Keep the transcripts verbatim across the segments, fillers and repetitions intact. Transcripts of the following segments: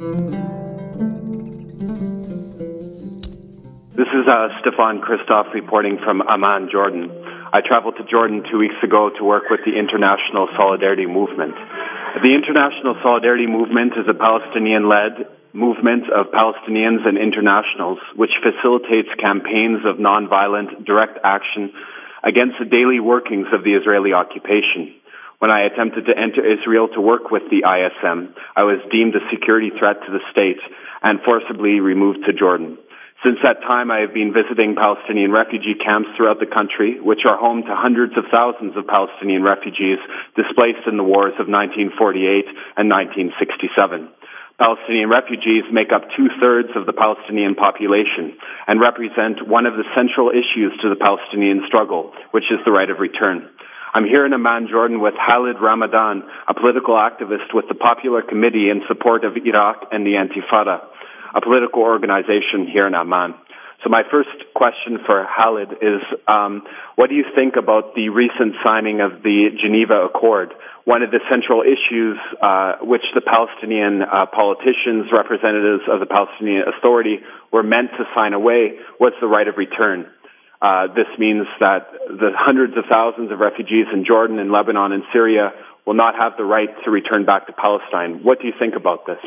This is uh, Stefan Christoph reporting from Amman, Jordan. I traveled to Jordan two weeks ago to work with the International Solidarity Movement. The International Solidarity Movement is a Palestinian-led movement of Palestinians and internationals which facilitates campaigns of nonviolent, direct action against the daily workings of the Israeli occupation. When I attempted to enter Israel to work with the I S M, I was deemed a security threat to the state and forcibly removed to Jordan. Since that time, I have been visiting Palestinian refugee camps throughout the country, which are home to hundreds of thousands of Palestinian refugees displaced in the wars of nineteen forty-eight and nineteen sixty-seven. Palestinian refugees make up two-thirds of the Palestinian population and represent one of the central issues to the Palestinian struggle, which is the right of return. I'm here in Amman, Jordan, with Khalid Ramadan, a political activist with the Popular Committee in support of Iraq and the Intifada, a political organization here in Amman. So my first question for Khalid is, um, what do you think about the recent signing of the Geneva Accord? One of the central issues uh, which the Palestinian uh, politicians, representatives of the Palestinian Authority, were meant to sign away was the right of return. Uh, this means that the hundreds of thousands of refugees in Jordan and Lebanon and Syria will not have the right to return back to Palestine. What do you think about this?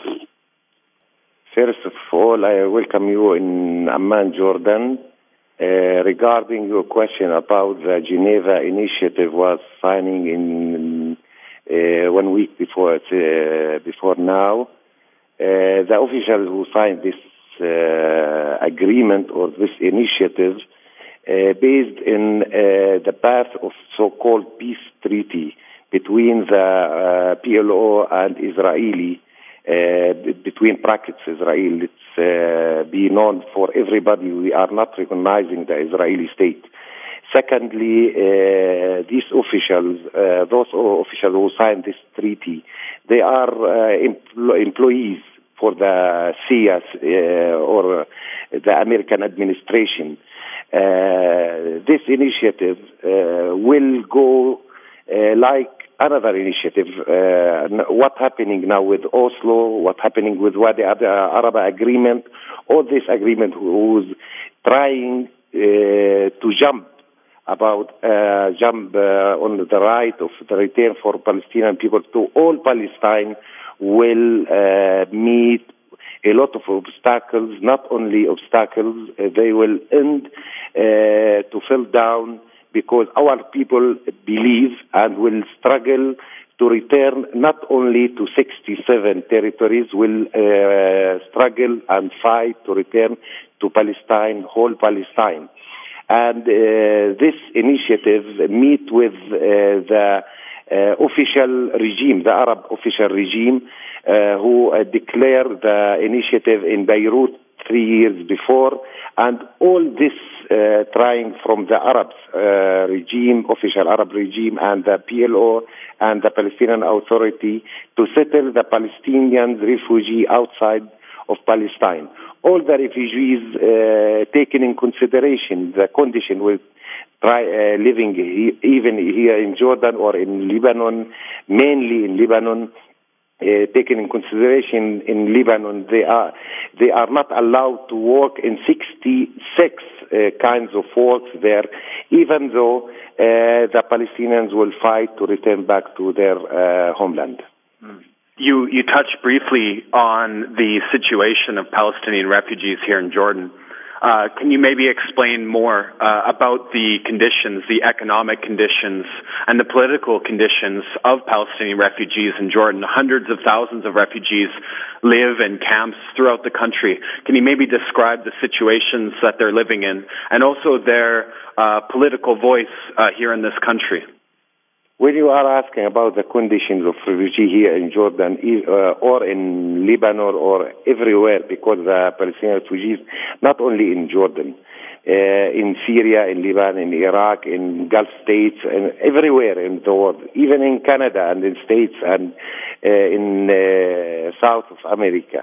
First of all, I welcome you in Amman, Jordan. Uh, regarding your question about the Geneva Initiative was signing in uh, one week before uh, before now, uh, the officials who signed this uh, agreement or this initiative Uh, based in uh, the path of so-called peace treaty between the uh, P L O and Israeli, uh, between brackets Israel. It's uh, be known for everybody. We are not recognizing the Israeli state. Secondly, uh, these officials, uh, those officials who signed this treaty, they are uh, empl- employees for the C I A S uh, or the American administration. Uh, this initiative uh, will go uh, like another initiative. Uh, what's happening now with Oslo, what's happening with what the Arab agreement, all this agreement who's trying uh, to jump about uh, jump uh, on the right of the return for Palestinian people to all Palestine will uh, meet a lot of obstacles, not only obstacles, uh, they will end uh, to fall down because our people believe and will struggle to return not only to sixty-seven territories, will uh, struggle and fight to return to Palestine, whole Palestine. And uh, this initiative meet with uh, the uh, official regime, the Arab official regime, Uh, who uh, declared the initiative in Beirut three years before, and all this uh, trying from the Arab uh, regime, official Arab regime, and the P L O and the Palestinian Authority to settle the Palestinian refugee outside of Palestine. All the refugees uh, taken in consideration, the condition with try, uh, living he, even here in Jordan or in Lebanon, mainly in Lebanon, Uh, taken in consideration in Lebanon, they are they are not allowed to work in sixty-six uh, kinds of work there, even though uh, the Palestinians will fight to return back to their uh, homeland. You you touched briefly on the situation of Palestinian refugees here in Jordan. Uh, can you maybe explain more uh, about the conditions, the economic conditions, and the political conditions of Palestinian refugees in Jordan? Hundreds of thousands of refugees live in camps throughout the country. Can you maybe describe the situations that they're living in and also their uh, political voice uh, here in this country? When you are asking about the conditions of refugees here in Jordan uh, or in Lebanon or everywhere, because the Palestinian refugees, not only in Jordan, uh, in Syria, in Lebanon, in Iraq, in Gulf states, and everywhere in the world, even in Canada and in States and uh, in uh, South of America.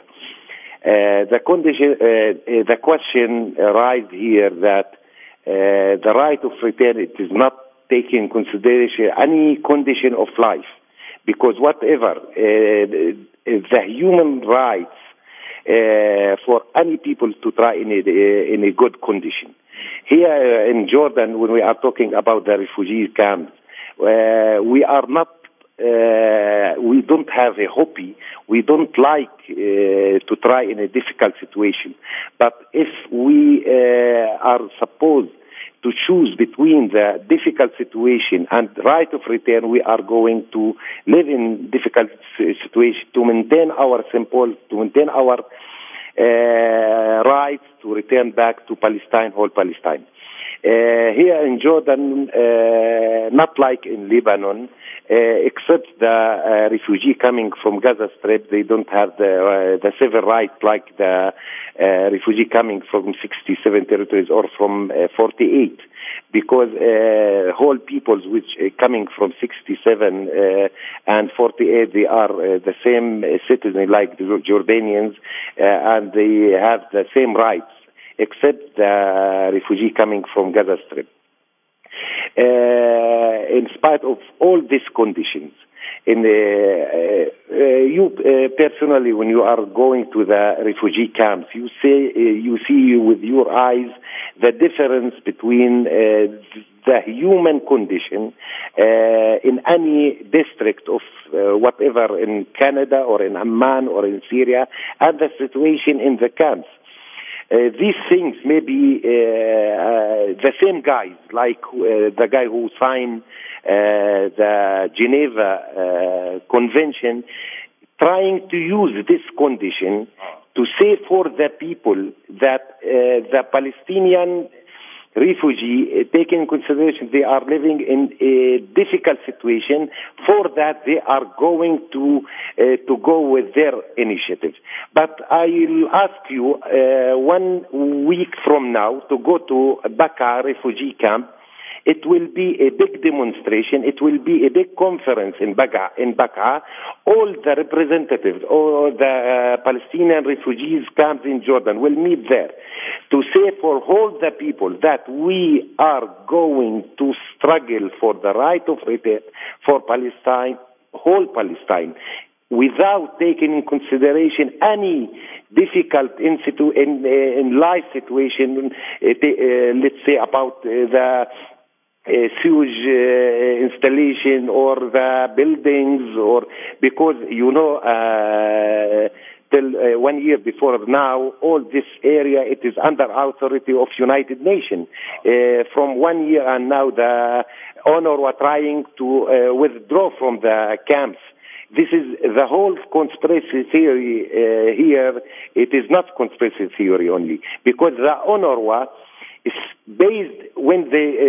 Uh, the condition, uh, the question arises here that uh, the right of return, it is not take in consideration any condition of life, because whatever uh, the human rights uh, for any people to try in a, in a good condition. Here in Jordan, when we are talking about the refugee camps, uh, we are not, uh, we don't have a hobby. We don't like uh, to try in a difficult situation. But if we uh, are supposed to choose between the difficult situation and right of return, we are going to live in difficult situation to maintain our simple, to maintain our uh, rights to return back to Palestine, whole Palestine. Uh, here in Jordan, uh, not like in Lebanon, uh, except the uh, refugee coming from Gaza Strip, they don't have the, uh, the civil rights like the uh, refugee coming from sixty-seven territories or from uh, forty-eight, because uh, whole peoples which uh, coming from sixty-seven uh, and forty-eight, they are uh, the same uh, citizen like the Jordanians, uh, and they have the same rights, except the refugee coming from Gaza Strip. Uh, in spite of all these conditions, in the, uh, uh, you uh, personally, when you are going to the refugee camps, you say uh, you see with your eyes the difference between uh, the human condition uh, in any district of uh, whatever in Canada or in Amman or in Syria, and the situation in the camps. Uh, these things may be uh, uh, the same guys, like uh, the guy who signed uh, the Geneva uh, Convention, trying to use this condition to say for the people that uh, the Palestinian refugee, uh, taking in consideration they are living in a difficult situation, for that they are going to uh, to go with their initiative. But I'll ask you uh, one week from now to go to Bekaa refugee camp. It will be a big demonstration. It will be a big conference in Bekaa. In Bekaa, all the representatives, all the uh, Palestinian refugees camps in Jordan will meet there to say for all the people that we are going to struggle for the right of return for Palestine, whole Palestine, without taking in consideration any difficult in, situ- in, uh, in life situation, uh, uh, let's say about uh, the Uh, sewage uh, installation or the buildings, or because you know uh, till uh, one year before now, all this area it is under authority of United Nations. Uh, from one year and now, the owner were trying to uh, withdraw from the camps. This is the whole conspiracy theory uh, here. It is not conspiracy theory only, because the UNRWA is based, when they uh,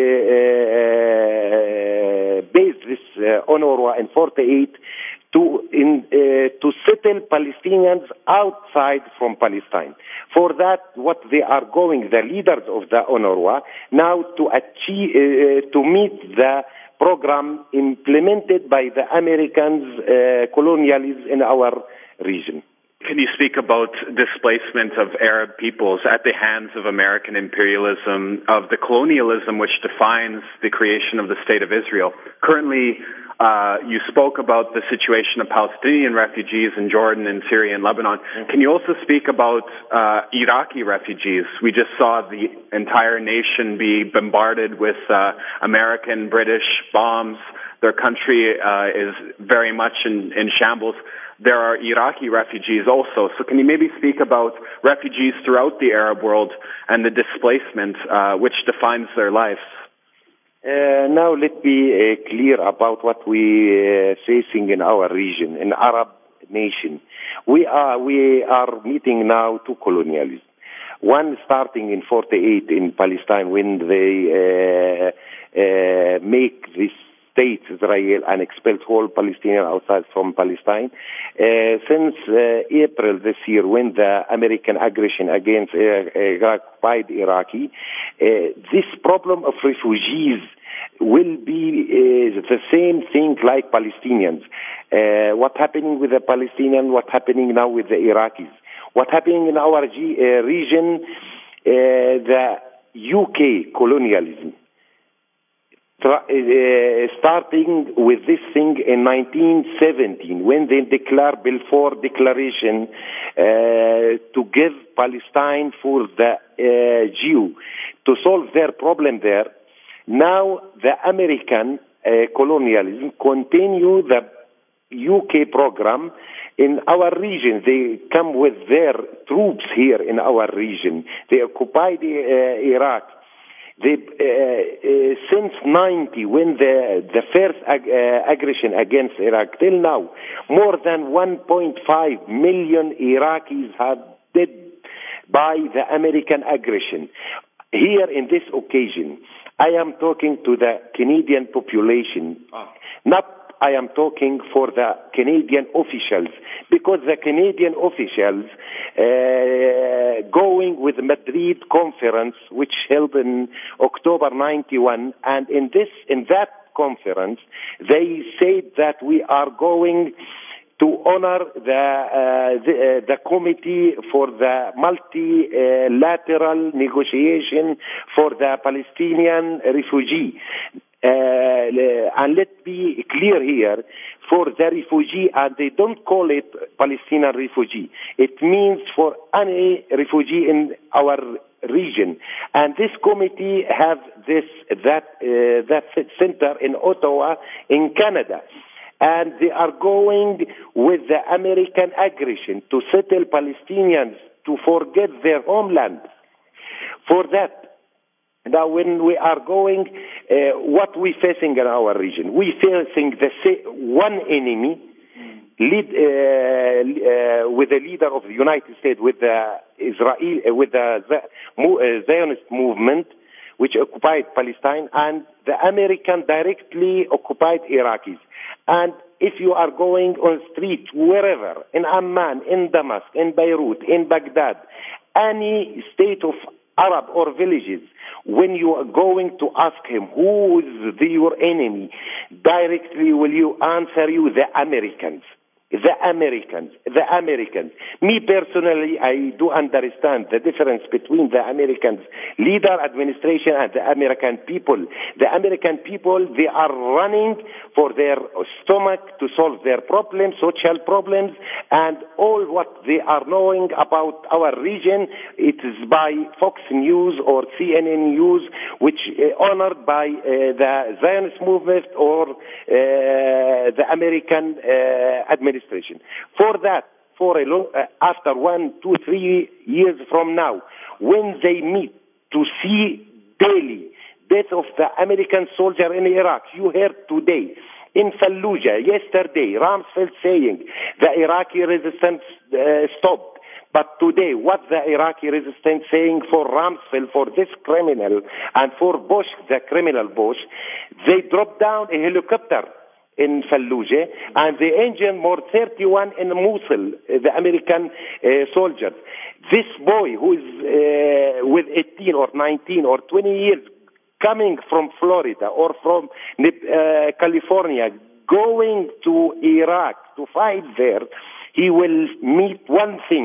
uh, based this uh, UNRWA in forty-eight to in uh, to settle Palestinians outside from Palestine. For that, what they are going, the leaders of the UNRWA, now to achieve uh, to meet the program implemented by the Americans, uh, colonialists in our region. Can you speak about displacement of Arab peoples at the hands of American imperialism, of the colonialism which defines the creation of the State of Israel? Currently, uh, you spoke about the situation of Palestinian refugees in Jordan and Syria and Lebanon. Can you also speak about uh, Iraqi refugees? We just saw the entire nation be bombarded with uh, American, British bombs. Their country uh, is very much in, in shambles. There are Iraqi refugees also. So can you maybe speak about refugees throughout the Arab world and the displacement uh, which defines their lives? Uh, now let me uh, clear about what we are uh, facing in our region, in Arab nation. We are, we are meeting now two colonialism. One starting in forty-eight in Palestine, when they uh, uh, make this state Israel and expelled whole Palestinians outside from Palestine. Uh, since uh, April this year, when the American aggression against uh, Iraq occupied Iraqi, uh, this problem of refugees will be uh, the same thing like Palestinians. Uh, what happening with the Palestinians, what happening now with the Iraqis. What happening in our G- uh, region, uh, the U K colonialism. Tra- uh, starting with this thing in nineteen seventeen, when they declared Balfour Declaration, uh, to give Palestine for the uh, Jew to solve their problem there. Now the American uh, colonialism continue the U K program in our region. They come with their troops here in our region. They occupy the, uh, Iraq. They, uh, uh, since ninety, when the the first ag- uh, aggression against Iraq, till now, more than one point five million Iraqis have died by the American aggression. Here, in this occasion, I am talking to the Canadian population, oh. not I am talking for the Canadian officials, because the Canadian officials uh, going with the Madrid conference, which held in October ninety-one, and in this in that conference, they said that we are going to honor the uh, the, uh, the committee for the multilateral negotiation for the Palestinian refugee. Uh, and let's be clear here, for the refugee, and they don't call it Palestinian refugee. It means for any refugee in our region. And this committee have this that uh, that center in Ottawa, in Canada. And they are going with the American aggression to settle Palestinians, to forget their homeland. For that, now, when we are going, uh, what we facing in our region? We facing the one enemy, lead uh, uh, with the leader of the United States, with the Israel, uh, with the Zionist movement, which occupied Palestine, and the American directly occupied Iraqis. And if you are going on street, wherever, in Amman, in Damascus, in Beirut, in Baghdad, any state of Arab or villages, when you are going to ask him who is the, your enemy, directly will you answer you the Americans. The Americans, the Americans. Me personally, I do understand the difference between the Americans, leader administration, and the American people. The American people, they are running for their stomach to solve their problems, social problems, and all what they are knowing about our region, it is by Fox News or C N N News, which uh, honored by uh, the Zionist movement or uh, the American uh, administration. For that, for a long, uh, after one, two, three years from now, when they meet to see daily death of the American soldier in Iraq, you heard today in Fallujah, yesterday, Rumsfeld saying the Iraqi resistance uh, stopped. But today, what the Iraqi resistance saying for Rumsfeld, for this criminal, and for Bush, the criminal Bush, they dropped down a helicopter in Fallujah, and they injured more thirty-one in Mosul, the American uh, soldiers. This boy who is uh, with eighteen or nineteen or twenty years coming from Florida or from uh, California, going to Iraq to fight there, he will meet one thing,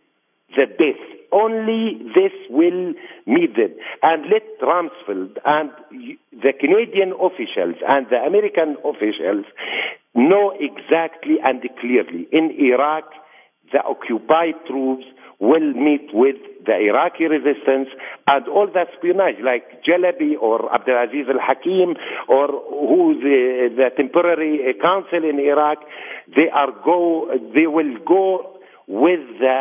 the death. Only this will meet them. And let Rumsfeld and the Canadian officials and the American officials know exactly and clearly, in Iraq, the occupied troops will meet with the Iraqi resistance and all the espionage like Jalabi or Abdulaziz al-Hakim or who the, the temporary council in Iraq, they are go, they will go with the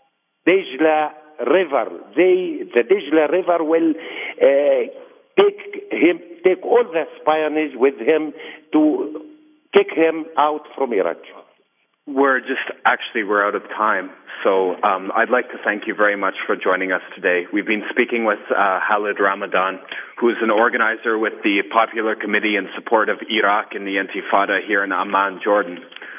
Dijla River. They, the Dijla River will uh, take him, take all the espionage with him to kick him out from Iraq. We're just, actually, we're out of time. So um, I'd like to thank you very much for joining us today. We've been speaking with uh, Khalid Ramadan, who is an organizer with the Popular Committee in support of Iraq and the Intifada here in Amman, Jordan.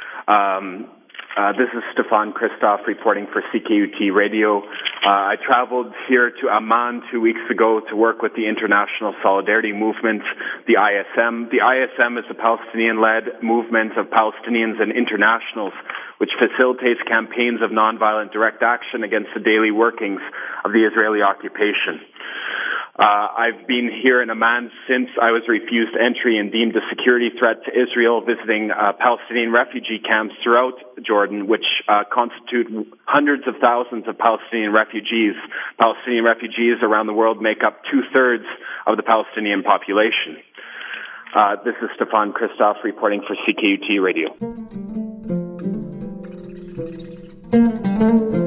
Um, Uh, this is Stefan Christoph reporting for C K U T Radio. Uh, I traveled here to Amman two weeks ago to work with the International Solidarity Movement, the I S M. The I S M is a Palestinian-led movement of Palestinians and internationals which facilitates campaigns of nonviolent direct action against the daily workings of the Israeli occupation. Uh, I've been here in Amman since I was refused entry and deemed a security threat to Israel, visiting uh, Palestinian refugee camps throughout Jordan, which uh, constitute hundreds of thousands of Palestinian refugees. Palestinian refugees around the world make up two-thirds of the Palestinian population. Uh, this is Stefan Christoph reporting for C K U T Radio.